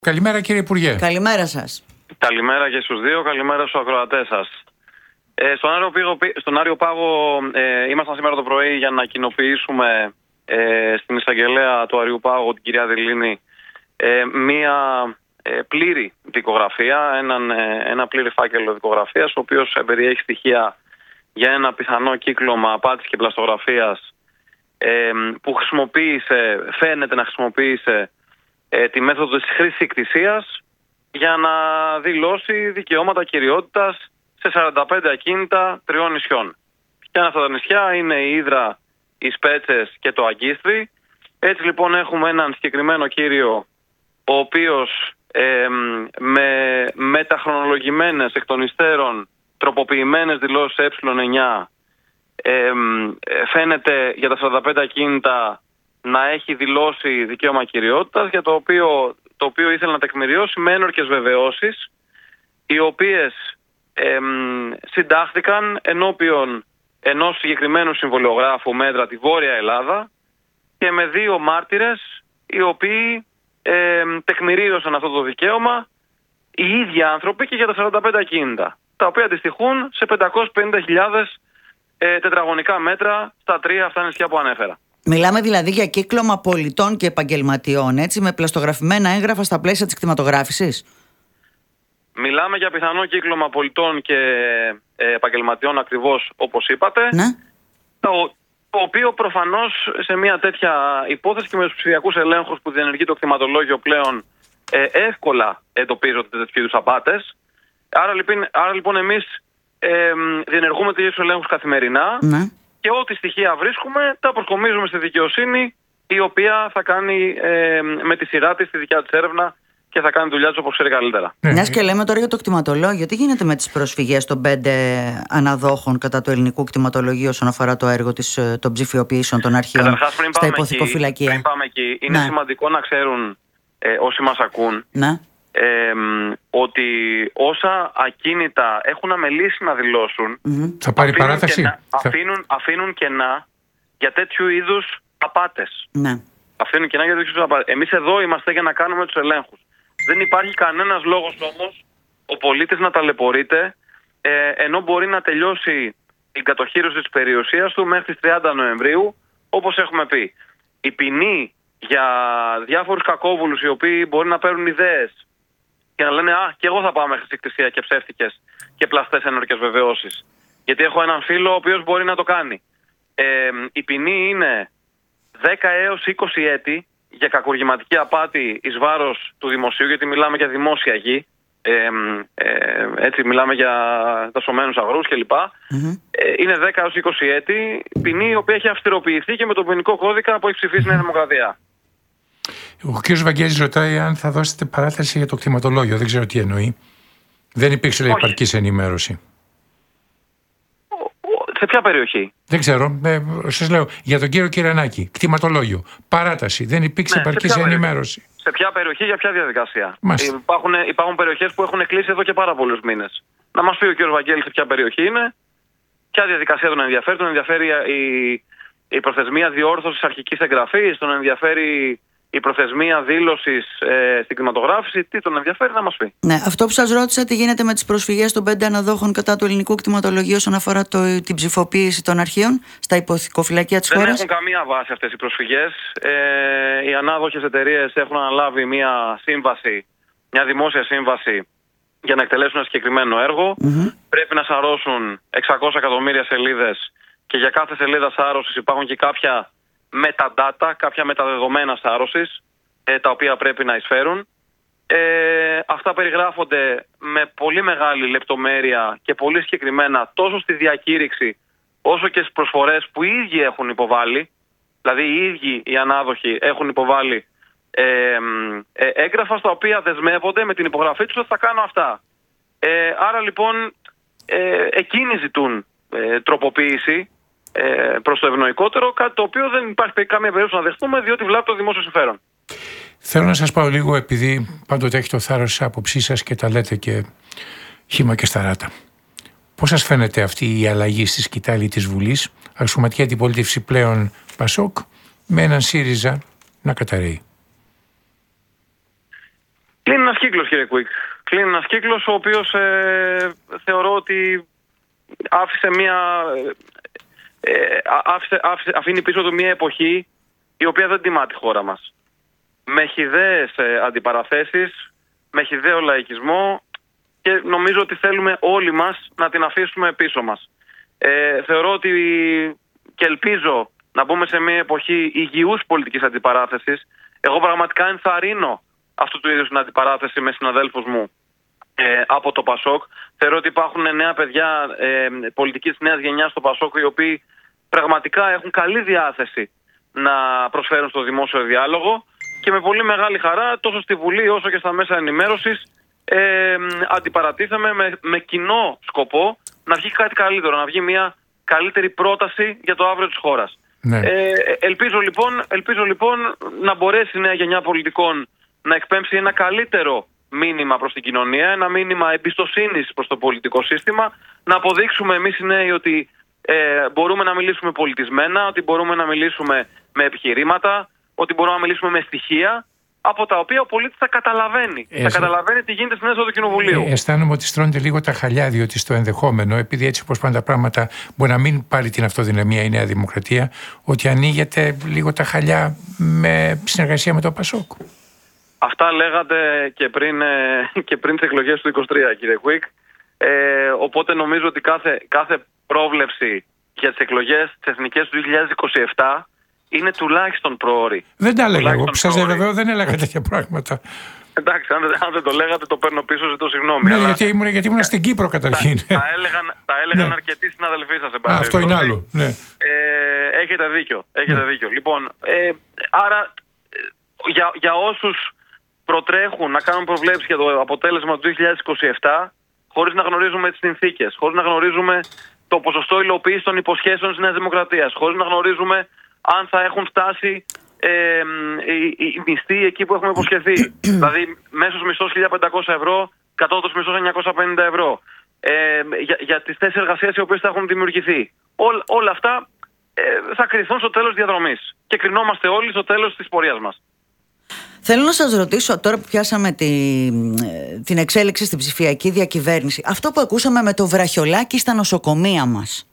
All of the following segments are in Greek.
Καλημέρα κύριε Υπουργέ. Καλημέρα σας. Καλημέρα και στους δύο, καλημέρα στους ακροατές σας. Στον Άριο Πάγο ήμασταν σήμερα το πρωί για να κοινοποιήσουμε στην εισαγγελέα του Αριού Πάγου, την κυρία Δηλίνη, μία πλήρη δικογραφία, ένα πλήρη φάκελο δικογραφίας, ο οποίος περιέχει στοιχεία για ένα πιθανό κύκλωμα απάτης και πλαστογραφίας που φαίνεται να χρησιμοποίησε τη μέθοδο της χρήσης ικτησίας για να δηλώσει δικαιώματα κυριότητας σε 45 ακίνητα 3 νησιών. Και ένα αυτά τα νησιά είναι η Ύδρα, οι Σπέτσες και το Αγκίστρι. Έτσι λοιπόν έχουμε έναν συγκεκριμένο κύριο, ο οποίος με μεταχρονολογημένες εκ των υστέρων τροποποιημένες δηλώσεις ε9 φαίνεται για τα 45 ακίνητα να έχει δηλώσει δικαίωμα κυριότητας, για το οποίο ήθελε να τεκμηριώσει με ένορκες βεβαιώσεις, οι οποίες συντάχθηκαν ενώπιον ενός συγκεκριμένου συμβολιογράφου μέτρα τη Βόρεια Ελλάδα και με 2 μάρτυρες, οι οποίοι τεκμηρίωσαν αυτό το δικαίωμα οι ίδιοι άνθρωποι και για τα 45 ακίνητα, τα οποία αντιστοιχούν σε 550.000 τετραγωνικά μέτρα στα 3 αυτά νησιά που ανέφερα. Μιλάμε δηλαδή για κύκλωμα πολιτών και επαγγελματιών, έτσι, με πλαστογραφημένα έγγραφα στα πλαίσια της κτηματογράφησης. Μιλάμε για πιθανό κύκλωμα πολιτών και επαγγελματιών, ακριβώς όπως είπατε. Ναι. Το οποίο προφανώς σε μια τέτοια υπόθεση και με τους ψηφιακούς ελέγχους που διενεργεί το κτηματολόγιο πλέον εύκολα εντοπίζονται τέτοιου είδους απάτες. Άρα λοιπόν εμείς διενεργούμε τέτοιους ελέγχους καθημερινά. Ναι. Και ό,τι στοιχεία βρίσκουμε τα προσκομίζουμε στη δικαιοσύνη, η οποία θα κάνει με τη σειρά της τη δικιά της έρευνα και θα κάνει δουλειά της όπως ξέρει καλύτερα. Μιας και λέμε τώρα για το κτηματολόγιο, τι γίνεται με τις προσφυγές των 5 αναδόχων κατά του ελληνικού κτηματολογίου όσον αφορά το έργο των ψηφιοποιήσεων των αρχείων στα υποθηκοφυλακεία? Πριν πάμε εκεί, είναι σημαντικό να ξέρουν όσοι μας ακούν ότι όσα ακίνητα έχουν αμελήσει να δηλώσουν, θα πάρει παράταση. Αφήνουν κενά για τέτοιου είδους απάτες. Ναι. Αφήνουν κενά για τέτοιου είδους απάτες. Εμείς εδώ είμαστε για να κάνουμε τους ελέγχους. Δεν υπάρχει κανένας λόγος όμως ο πολίτης να ταλαιπωρείται ενώ μπορεί να τελειώσει την κατοχήρωση της περιουσίας του μέχρι τις 30 Νοεμβρίου, όπως έχουμε πει. Η ποινή για διάφορους κακόβουλους οι οποίοι μπορεί να παίρνουν ιδέες και να λένε και εγώ θα πάω μέχρι ικτησία και ψεύτικες και πλαστές ενορκές βεβαιώσεις, γιατί έχω έναν φίλο ο οποίος μπορεί να το κάνει. Η ποινή είναι 10 έως 20 έτη για κακουργηματική απάτη εις βάρος του δημοσίου, γιατί μιλάμε για δημόσια γη, έτσι μιλάμε για δασωμένους αγρούς κλπ. Είναι 10 έως 20 έτη, ποινή η οποία έχει αυστηροποιηθεί και με τον ποινικό κώδικα που έχει ψηφίσει η Νέα Δημοκρατία. Ο κ. Βαγγέλης ρωτάει αν θα δώσετε παράταση για το κτηματολόγιο. Δεν ξέρω τι εννοεί. Δεν υπήρξε επαρκής ενημέρωση. Σε ποια περιοχή? Δεν ξέρω. Σας λέω για τον κύριο Κυρανάκη. Κτηματολόγιο. Παράταση. Δεν υπήρξε επαρκής ενημέρωση. Σε ποια περιοχή, για ποια διαδικασία? Μάλιστα. Υπάρχουν περιοχές που έχουν κλείσει εδώ και πάρα πολλούς μήνες. Να μας πει ο κ. Βαγγέλης σε ποια περιοχή είναι, ποια διαδικασία τον ενδιαφέρει. Τον ενδιαφέρει η προθεσμία διόρθωσης αρχικής εγγραφής, τον ενδιαφέρει η προθεσμία δήλωσης στην κτηματογράφηση, τι τον ενδιαφέρει να μας πει. Ναι, αυτό που σας ρώτησα, τι γίνεται με τις προσφυγές των 5 αναδόχων κατά του ελληνικού κτηματολογίου όσον αφορά την ψηφοποίηση των αρχείων στα υποθηκοφυλακεία της χώρας? Δεν έχουν καμία βάση αυτές οι προσφυγές. Οι ανάδοχες εταιρείες έχουν αναλάβει μια δημόσια σύμβαση για να εκτελέσουν ένα συγκεκριμένο έργο. Πρέπει να σαρώσουν 600 εκατομμύρια σελίδες και για κάθε σελίδα σάρωσης υπάρχουν και κάποια metadata, κάποια μεταδεδομένα σάρωσης, τα οποία πρέπει να εισφέρουν. Αυτά περιγράφονται με πολύ μεγάλη λεπτομέρεια και πολύ συγκεκριμένα τόσο στη διακήρυξη όσο και στις προσφορές που οι ίδιοι έχουν υποβάλει. Δηλαδή οι ίδιοι οι ανάδοχοι έχουν υποβάλει έγγραφα στα οποία δεσμεύονται με την υπογραφή τους ότι θα κάνω αυτά. Άρα λοιπόν εκείνοι ζητούν τροποποίηση προς το ευνοϊκότερο, κάτι το οποίο δεν υπάρχει καμία περίπτωση να δεχτούμε, διότι βλάπτει το δημόσιο συμφέρον. Θέλω να σας πάω λίγο, επειδή πάντοτε έχει το θάρρος της άποψή σας και τα λέτε και χύμα και σταράτα. Πώς σας φαίνεται αυτή η αλλαγή στη σκητάλη της Βουλής, αξιωματική αντιπολίτευση πλέον Πασόκ, με έναν ΣΥΡΙΖΑ να καταρρέει? Κλείνει ένας κύκλος, κύριε Κουίκ. Κλείνει ένας κύκλος ο οποίος θεωρώ ότι αφήνει πίσω του μια εποχή η οποία δεν τιμά τη χώρα μας. Με χυδαίες αντιπαραθέσεις, με χυδαίο λαϊκισμό, και νομίζω ότι θέλουμε όλοι μας να την αφήσουμε πίσω μας. Θεωρώ ότι, και ελπίζω να μπούμε σε μια εποχή υγιούς πολιτικής αντιπαράθεσης. Εγώ πραγματικά ενθαρρύνω αυτού του είδους την αντιπαράθεση με συναδέλφους μου από το ΠΑΣΟΚ. Θεωρώ ότι υπάρχουν νέα παιδιά πολιτικής νέας γενιάς στο ΠΑΣΟΚ, οι οποίοι πραγματικά έχουν καλή διάθεση να προσφέρουν στο δημόσιο διάλογο, και με πολύ μεγάλη χαρά τόσο στη Βουλή όσο και στα μέσα ενημέρωσης αντιπαρατήθαμε με κοινό σκοπό να βγει κάτι καλύτερο, να βγει μια καλύτερη πρόταση για το αύριο της χώρας. Ναι. Ελπίζω λοιπόν να μπορέσει η νέα γενιά πολιτικών να εκπέμψει ένα καλύτερο μήνυμα προς την κοινωνία, ένα μήνυμα εμπιστοσύνης προς το πολιτικό σύστημα, να αποδείξουμε εμείς οι νέοι ότι μπορούμε να μιλήσουμε πολιτισμένα, ότι μπορούμε να μιλήσουμε με επιχειρήματα, ότι μπορούμε να μιλήσουμε με στοιχεία, από τα οποία ο πολίτης θα καταλαβαίνει. Θα καταλαβαίνει τι γίνεται στην αίθουσα του Κοινοβουλίου. Αισθάνομαι ότι στρώνεται λίγο τα χαλιά, διότι στο ενδεχόμενο, επειδή έτσι όπως πάνε τα πράγματα, μπορεί να μην πάρει την αυτοδυναμία η Νέα Δημοκρατία, ότι ανοίγεται λίγο τα χαλιά με συνεργασία με το ΠΑΣΟΚ. Αυτά λέγατε και πριν τις εκλογές του 23, κύριε Κουίκ. Οπότε νομίζω ότι κάθε πρόβλεψη για τις εκλογές τις εθνικές του 2027 είναι τουλάχιστον προώρη. Δεν τα έλεγα εγώ. Σας διαβεβαιώ, δεν έλεγα τέτοια πράγματα. Εντάξει, αν δεν το λέγατε, το παίρνω πίσω, ζητώ συγγνώμη. Ναι, αλλά... γιατί ήμουν στην Κύπρο καταρχήν. Τα έλεγαν ναι. Αρκετοί συναδελφοί σας. Αυτό είναι άλλο. Ναι. Έχετε δίκιο. Λοιπόν, άρα για όσους προτρέχουν να κάνουν προβλέψεις για το αποτέλεσμα του 2027, χωρίς να γνωρίζουμε τις συνθήκες, χωρίς να γνωρίζουμε το ποσοστό υλοποίησης των υποσχέσεων της Νέας Δημοκρατίας, χωρίς να γνωρίζουμε αν θα έχουν φτάσει οι μισθοί εκεί που έχουμε υποσχεθεί. Δηλαδή, μέσος μισθός 1.500 ευρώ, κατώτατος μισθός 950 ευρώ. Για τις θέσεις εργασίας οι οποίες θα έχουν δημιουργηθεί. Όλα αυτά θα κριθούν στο τέλος της διαδρομής. Και κρινόμαστε όλοι στο τέλος της πορείας μας. Θέλω να σας ρωτήσω, τώρα που πιάσαμε την εξέλιξη στην ψηφιακή διακυβέρνηση, αυτό που ακούσαμε με το βραχιολάκι στα νοσοκομεία μας,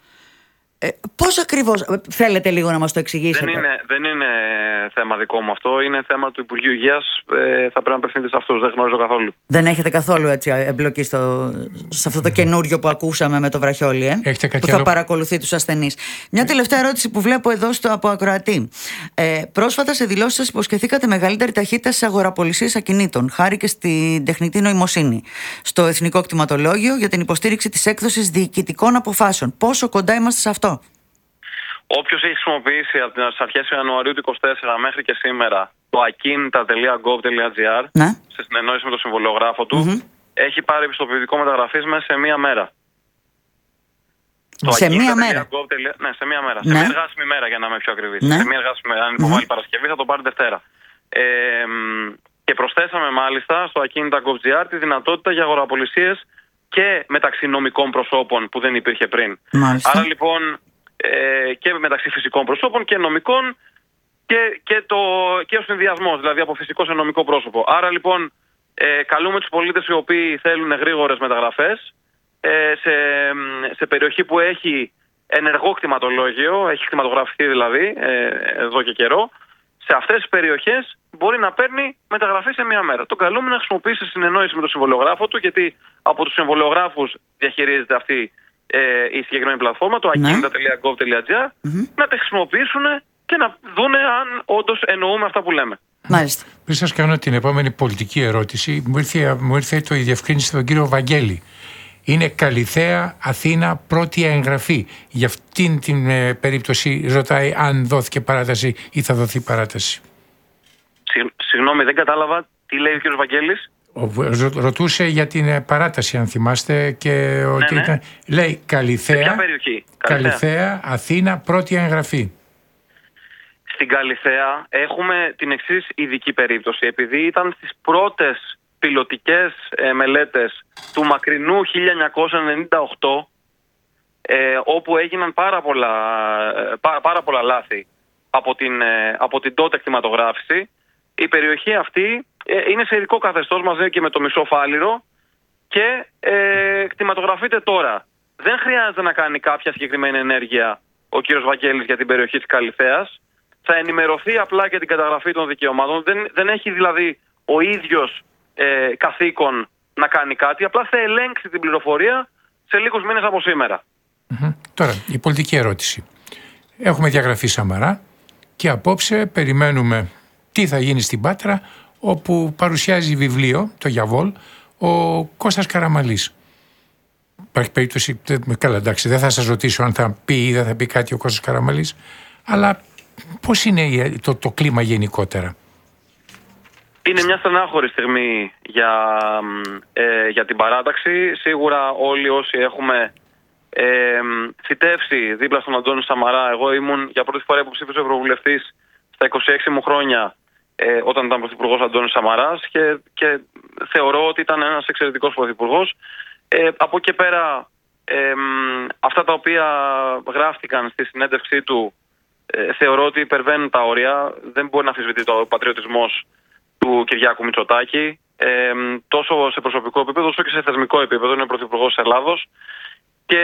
πώς ακριβώς, θέλετε λίγο να μας το εξηγήσετε? Δεν είναι θέμα δικό μου αυτό, είναι θέμα του Υπουργείου Υγείας, θα πρέπει να απευθύνετε σε αυτούς, δεν γνωρίζω καθόλου. Δεν έχετε καθόλου έτσι εμπλοκή σε αυτό το καινούριο που ακούσαμε με το βραχιόλι, που θα παρακολουθεί τους ασθενείς. Μια τελευταία ερώτηση που βλέπω εδώ από ακροατή. Πρόσφατα σε δηλώσεις σας υποσχεθήκατε μεγαλύτερη ταχύτητα στις αγοραπολισίες ακινήτων, χάρη και στην τεχνητή νοημοσύνη, στο Εθνικό Κτηματολόγιο για την υποστήριξη της έκδοσης διοικητικών αποφάσεων. Πόσο κοντά είμαστε σε αυτό? Όποιος έχει χρησιμοποιήσει από τις αρχές Ιανουαρίου του 2024 μέχρι και σήμερα το akinta.gov.gr, ναι, σε συνεννόηση με το συμβολιογράφο του, έχει πάρει επιστοποιητικό μεταγραφής μέσα σε μία μέρα. Σε μία μέρα? Ναι, σε μία μέρα. Ναι. Σε μία εργάσιμη μέρα, για να είμαι πιο ακριβής. Ναι. Σε μία εργάσιμη μέρα. Αν υποβάλει Παρασκευή, θα το πάρει Δευτέρα. Και προσθέσαμε μάλιστα στο akinta.gov.gr τη δυνατότητα για αγοραπολισίες και μεταξύ νομικών προσώπων που δεν υπήρχε πριν. Μάλιστα. Άρα λοιπόν, και μεταξύ φυσικών προσώπων και νομικών και ο συνδυασμός, δηλαδή από φυσικό σε νομικό πρόσωπο. Άρα λοιπόν καλούμε τους πολίτες οι οποίοι θέλουν γρήγορες μεταγραφές σε περιοχή που έχει ενεργό κτηματολόγιο, έχει κτηματογραφηθεί δηλαδή εδώ και καιρό, σε αυτές τις περιοχές μπορεί να παίρνει μεταγραφή σε μία μέρα. Το καλούμε να χρησιμοποιήσει συνεννόηση με τον συμβολιογράφο του, γιατί από τους συμβολιογράφους διαχειρίζεται αυτή η συγκεκριμένη πλατφόρμα, το akinta.gov.gr, να τα χρησιμοποιήσουν και να δούνε αν όντως εννοούμε αυτά που λέμε. Μάλιστα. Πριν σας κάνω την επόμενη πολιτική ερώτηση, μου ήρθε η διευκρίνηση στον κύριο Βαγγέλη. Είναι Καλιθέα, Αθήνα, πρώτη εγγραφή. Για αυτήν την περίπτωση ρωτάει αν δόθηκε παράταση ή θα δοθεί παράταση. Συγγνώμη, δεν κατάλαβα. Τι λέει ο κύριος Βαγγέλης? Ρωτούσε για την παράταση, αν θυμάστε, και ότι ναι. Ήταν, λέει Καλιθέα, ποια περιοχή? Καλιθέα, Αθήνα, πρώτη εγγραφή. Στην Καλιθέα έχουμε την εξής ειδική περίπτωση. Επειδή ήταν στις πρώτες πιλωτικές μελέτες του μακρινού 1998, όπου έγιναν πάρα πολλά λάθη από την τότε κτηματογράφηση, η περιοχή αυτή είναι σε ειδικό καθεστώς μαζί και με το Μισό Φάληρο και κτηματογραφείται τώρα. Δεν χρειάζεται να κάνει κάποια συγκεκριμένη ενέργεια ο κύριος Βαγγέλης για την περιοχή της Καλιθέας. Θα ενημερωθεί απλά για την καταγραφή των δικαιωμάτων. Δεν έχει δηλαδή ο ίδιος καθήκον να κάνει κάτι. Απλά θα ελέγξει την πληροφορία σε λίγους μήνες από σήμερα. Τώρα, η πολιτική ερώτηση. Έχουμε διαγραφεί Σαμαρά και απόψε περιμένουμε τι θα γίνει στην Πάτρα, όπου παρουσιάζει βιβλίο, το Γιαβόλ, ο Κώστας Καραμαλής. Υπάρχει περίπτωση, καλά εντάξει, δεν θα σας ρωτήσω αν θα πει ή δεν θα πει κάτι ο Κώστας Καραμαλής, αλλά πώς είναι το κλίμα γενικότερα? Είναι μια στενάχωρη στιγμή για την παράταξη. Σίγουρα όλοι όσοι έχουμε θητεύσει δίπλα στον Αντώνη Σαμαρά, εγώ ήμουν για πρώτη φορά υποψήφιος ευρωβουλευτής στα 26 μου χρόνια όταν ήταν πρωθυπουργός Αντώνης Σαμαράς και θεωρώ ότι ήταν ένας εξαιρετικός πρωθυπουργός. Από εκεί πέρα αυτά τα οποία γράφτηκαν στη συνέντευξή του θεωρώ ότι υπερβαίνουν τα όρια. Δεν μπορεί να αμφισβητεί ο πατριωτισμός του Κυριάκου Μητσοτάκη, τόσο σε προσωπικό επίπεδο όσο και σε θεσμικό επίπεδο. Είναι πρωθυπουργός της Ελλάδος και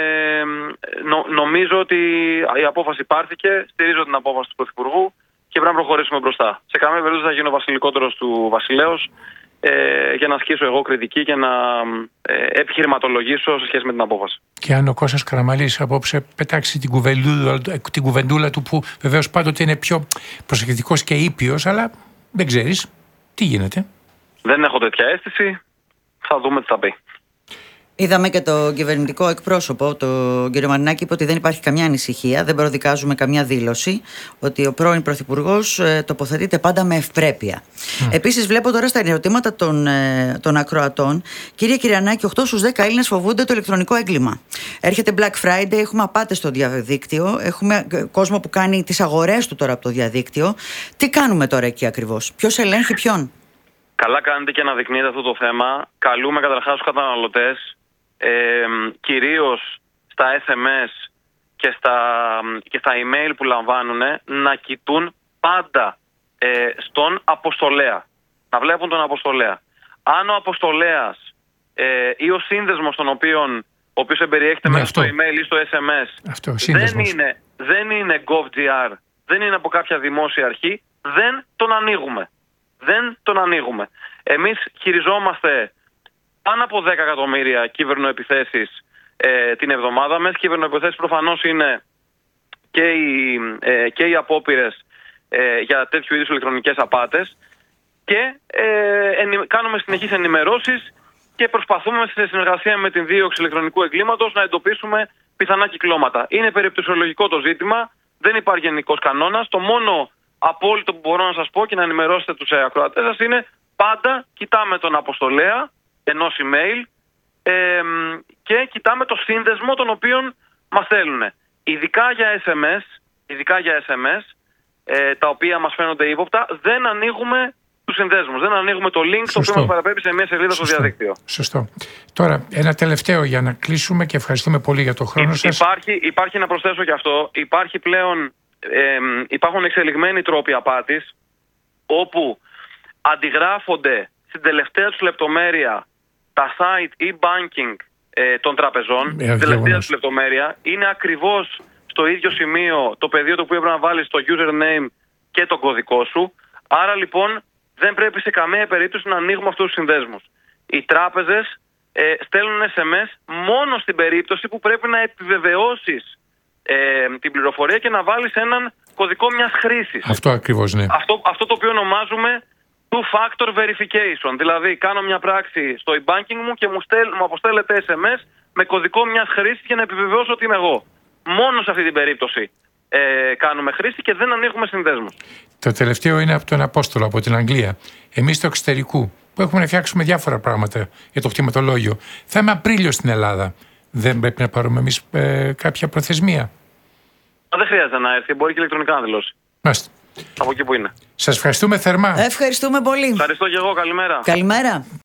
νομίζω ότι η απόφαση πάρθηκε, στηρίζω την απόφαση του πρωθυπουργού και πρέπει να προχωρήσουμε μπροστά. Σε καμία περίπτωση θα γίνω βασιλικότερος του βασιλέως για να ασκήσω εγώ κριτική και να επιχειρηματολογήσω σε σχέση με την απόφαση. Και αν ο Κώστας Καραμαλής απόψε πετάξει την κουβεντούλα του, που βεβαίως πάντοτε είναι πιο προσεκτικός και ήπιος, αλλά δεν ξέρεις τι γίνεται. Δεν έχω τέτοια αίσθηση. Θα δούμε τι θα πει. Είδαμε και το κυβερνητικό εκπρόσωπο, τον κύριο Μαρινάκη, είπε ότι δεν υπάρχει καμιά ανησυχία, δεν προδικάζουμε καμιά δήλωση, ότι ο πρώην Πρωθυπουργός τοποθετείται πάντα με ευπρέπεια. Επίσης, βλέπω τώρα στα ερωτήματα των ακροατών, κύριε Κυριανάκη, 8 στους 10 Έλληνες φοβούνται το ηλεκτρονικό έγκλημα. Έρχεται Black Friday, έχουμε απάτες στο διαδίκτυο, έχουμε κόσμο που κάνει τις αγορές του τώρα από το διαδίκτυο. Τι κάνουμε τώρα εκεί ακριβώς? Ποιος ελέγχει ποιον? Καλά κάνετε και αναδεικνύετε αυτό το θέμα. Καλούμε καταρχάς τους καταναλωτές, κυρίως στα SMS και στα email που λαμβάνουν, να κοιτούν πάντα στον αποστολέα. Να βλέπουν τον αποστολέα. Αν ο αποστολέας ή ο σύνδεσμος ο οποίος εμπεριέχεται μέσα στο email ή στο SMS δεν είναι gov.gr, δεν είναι από κάποια δημόσια αρχή, δεν τον ανοίγουμε. Εμείς χειριζόμαστε πάνω από 10 εκατομμύρια κυβερνοεπιθέσεις την εβδομάδα. Μέσα κυβερνοεπιθέσεις προφανώς είναι και οι απόπειρες για τέτοιου είδους ηλεκτρονικές απάτες και κάνουμε συνεχείς ενημερώσεις και προσπαθούμε σε συνεργασία με την δίωξη ηλεκτρονικού εγκλήματος να εντοπίσουμε πιθανά κυκλώματα. Είναι περιπτωσιολογικό το ζήτημα, δεν υπάρχει γενικός κανόνας. Το μόνο απόλυτο που μπορώ να σας πω και να ενημερώσετε τους ακροατές σας είναι πάντα κοιτάμε τον αποστολέα ενός email και κοιτάμε το σύνδεσμο τον οποίον μας στέλνουν. Ειδικά για SMS, τα οποία μας φαίνονται ύποπτα, δεν ανοίγουμε τους συνδέσμους, δεν ανοίγουμε το link το οποίο μας παραπέμπει σε μια σελίδα στο διαδίκτυο. Σωστό. Τώρα, ένα τελευταίο για να κλείσουμε και ευχαριστούμε πολύ για το χρόνο σας. Υπάρχει να προσθέσω και αυτό. Υπάρχουν εξελιγμένοι τρόποι απάτης, όπου αντιγράφονται στην τελευταία τους λεπτομέρεια τα site e-banking των τραπεζών. Τελευταία τους λεπτομέρεια είναι ακριβώς στο ίδιο σημείο το πεδίο το οποίο πρέπει να βάλεις το username και τον κωδικό σου. Άρα λοιπόν δεν πρέπει σε καμία περίπτωση να ανοίγουμε αυτούς τους συνδέσμους. Οι τράπεζες στέλνουν SMS μόνο στην περίπτωση που πρέπει να επιβεβαιώσεις την πληροφορία και να βάλεις έναν κωδικό μιας χρήσης. Αυτό ακριβώς, ναι. Αυτό το οποίο ονομάζουμε two-factor verification. Δηλαδή κάνω μια πράξη στο e-banking μου και μου αποστέλλεται SMS με κωδικό μιας χρήσης για να επιβεβαιώσω ότι είμαι εγώ. Μόνο σε αυτή την περίπτωση κάνουμε χρήση και δεν ανοίγουμε συνδέσμους. Το τελευταίο είναι από τον Απόστολο, από την Αγγλία. Εμείς του εξωτερικού, που έχουμε να φτιάξουμε διάφορα πράγματα για το κτηματολόγιο, θα είμαι Απρίλιο στην Ελλάδα. Δεν πρέπει να πάρουμε εμείς κάποια προθεσμία? Δεν χρειάζεται να έρθει, μπορεί και ηλεκτρονικά να δηλώσει. Μάλιστα. Από εκεί που είναι. Σας ευχαριστούμε θερμά. Ευχαριστούμε πολύ. Ευχαριστώ και εγώ, καλημέρα. Καλημέρα.